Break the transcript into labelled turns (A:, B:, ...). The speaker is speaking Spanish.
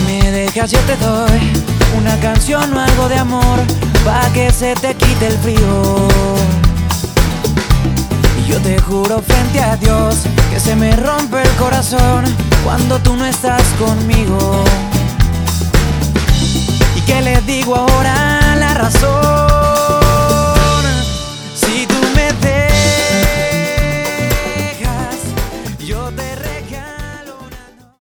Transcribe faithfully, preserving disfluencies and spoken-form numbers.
A: me dejas yo te doy una canción o algo de amor pa' que se te quite el frío. Y yo te juro frente a Dios que se me rompe el corazón cuando tú no estás conmigo. ¿Y qué le digo ahora